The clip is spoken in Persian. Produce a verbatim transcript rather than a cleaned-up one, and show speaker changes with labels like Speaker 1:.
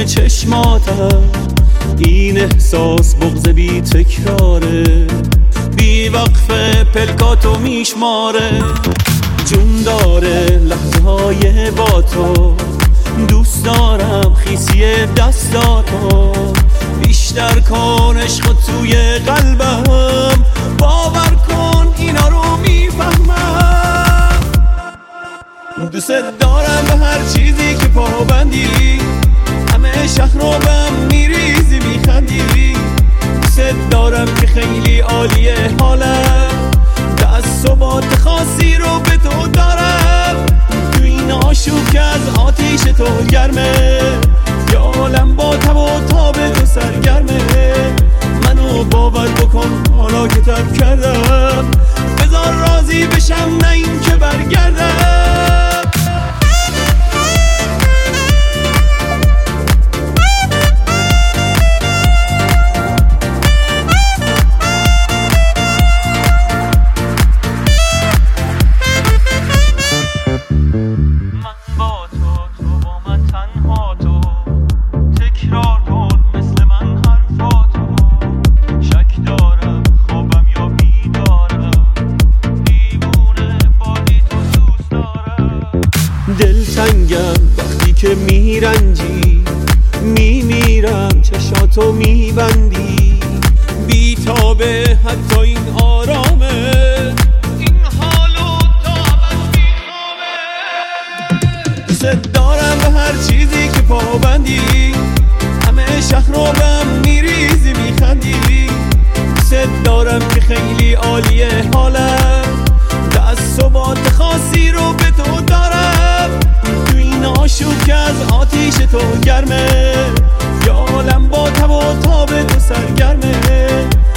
Speaker 1: میخونه چشماتم، این احساس بغض بی تکراره، بی وقفه پلکاتو میشماره. جون داره لحظه های با تو، دوست دارم خیسی دستاتو، بیشتر کن عشق توی قلبم، باور کن اینا رو میفهمم. دوست دارم به هر چیزی که پابندی، همه شهر رو بهم میریزی میخندی. دوست دارم که خیلی عالیه حالم، تعصبات خاصی رو به تو دارم. تو این آشوب که از آتیش تو گرمه، یا عالم با تب و تاب تو سرگرمه. منو باور بکن حالا که تب کردم، بذار راضی بشم نه این که برگردم. دلتنگم وقتی که میرنجی، میمیرم چشاتو میبندی، بی تابه حتی این آرامه، این حالو تا ابد میخوامه. دوست دارم به هر چیزی که پابندی، همه شهر رو بهم میریزی میخندی. دوست دارم که خیلی عالیه حالم، تعصبات خاصی رو به تو دارم. تو این آشوب که از آتیش تو گرمه، یا عالم با تب و تاب تو سرگرمه.